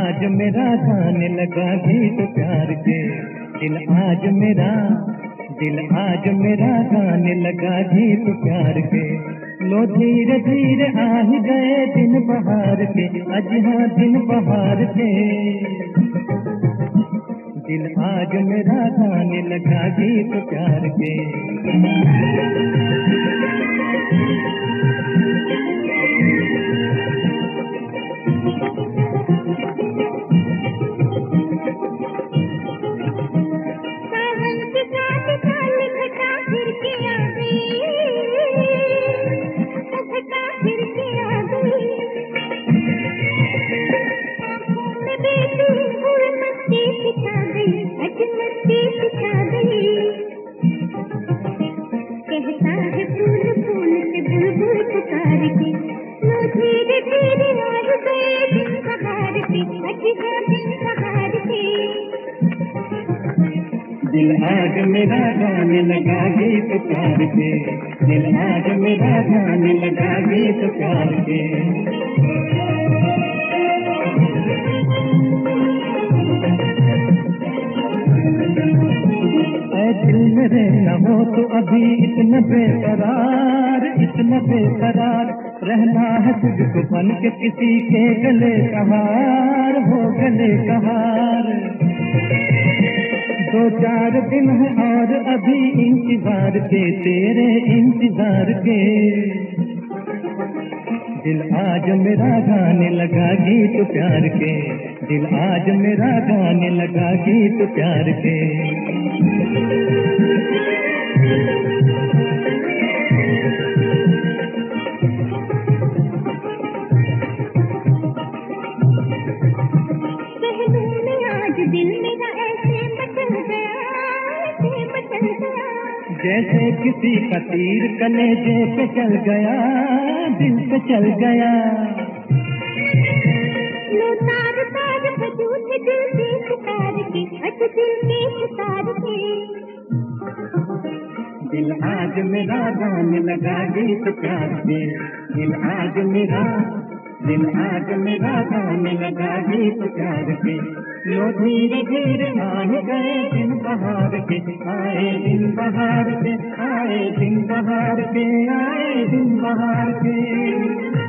आज मेरा गाने लगा गीत प्यार के, दिल आज मेरा गाने लगा गीत प्यार के। लो धीरे धीरे आ ही गए दिन बहार के, आज हाँ दिन बहार के। दिल आज मेरा गाने लगा गीत प्यार के। दिल आज मेरा गाने लगा गीत प्यार के, दिल आज मेरा गाने लगा गीत प्यार के। ऐ दिल मेरे न हो तो अभी इतना बेकरार, इतना बेकरार रहना है तुझको बन के किसी के गले का हार, हो गले का हार। दो चार दिन है और अभी इंतजार के, तेरे इंतजार के। दिल आज मेरा गाने लगा गीत प्यार के, दिल आज मेरा गाने लगा गीत प्यार के। जैसे किसी का तीर कलेजे पे चल गया, दिल पे चल गया। तार तार बजूं दिल के सितार के, दिल के सितार के। दिल आज मेरा गाने लगा गीत प्यार के, दिल आज मेरा गाने लगा गीत प्यार के। लो धीरे धीरे आ गए दिन बहार के, आए दिन बहार के, आए दिन बहार के, आए दिन बहार के।